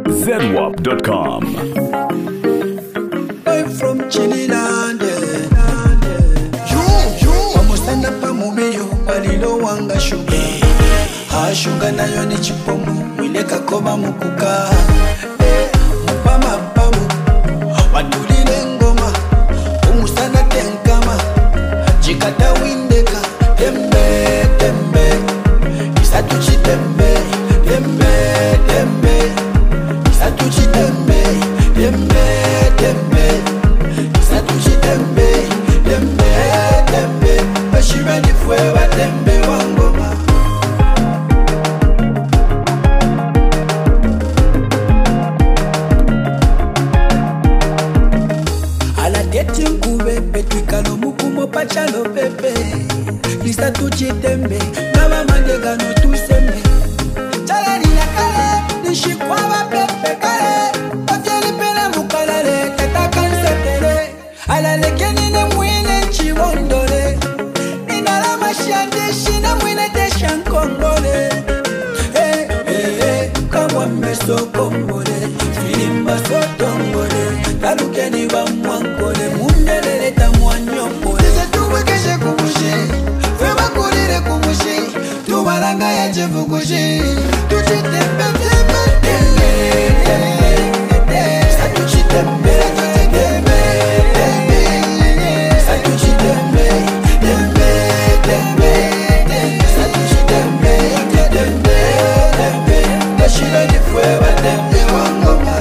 ZWAP.com. I'm from Chililand. Wamusana pa mumiyo palilo wanga shuga. Shuga nayo ni chipomu mwile kakoba mukuka. Mupama pamu wadulile ngoma. Umusana tenkama chikata windeka. Tembe tembe isatuchi tembe. Tembe tembe isatuchi tembe. Tembe tembe isatuchi tembe. Tembe tembe bashiba ni fueba tembe wangoma. Nkube petwikalo mukumo pachalo pepe Lisa tuchitembe Kaba mandega no tuseme Chala nina kale Nishikwaba pepe kale Oteli pele mukalale Teta kansetere Ala leke nine mwine chibondole Nina la mashande Shina mwine teshan kongole Kamwa meso kombole Filimba sotongole Taluke ni ba mwankole Mundelele ta mwanyokole Nise tuwe keshe kumushi Feba kulire kumushi Tumalanga ya jefu kushi Tuchitembe tembe tembe Satuchitembe tembe Satuchitembe tembe tembe Satuchitembe tembe Kashira ni fueba tembe wangoma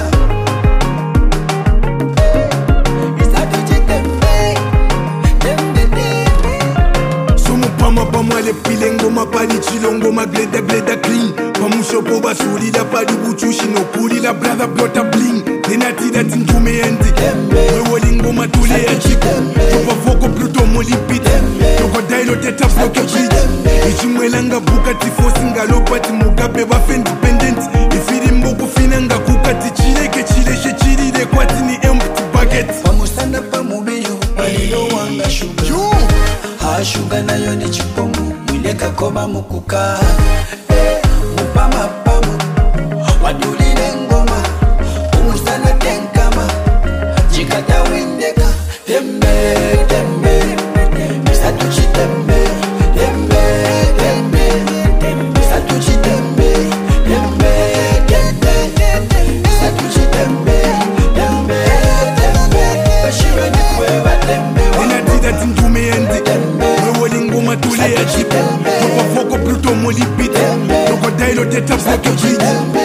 Pamwale pilengo mapali chilongo magleda gleda clean Pamushopo basuri la pali buchushi no puli la brother blota bling Denati da tingume endi Wewolingo matule ya chico Topa foko pluto molipite Toko dailo teta floke beat Ichimwelanga buka tifosi ngalopati mugabe wafe independent Ifiri mboku finanga kukati chileke chileshe chilide kwati ni empty bucket Pamusana pamubiyo palilo wanga shuga Shuga nayo ni chipomu mwile kakoba mukuka Mupama pamu wadulile ngoma Umusana tenkama chikata windeka Tembe tembe Misatuchi tembe Tembe tembe Misatuchi tembe Tembe tembe Misatuchi tembe Tembe tembe Bashiba ni fueba tembe Denatida tingume endi matule ya chipo Topa foko pluto molipite Toko dailo teta floke beat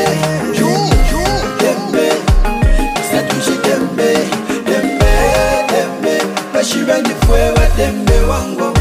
Satuchi tembe Tembe tembe Bashiba ni fueba tembe wango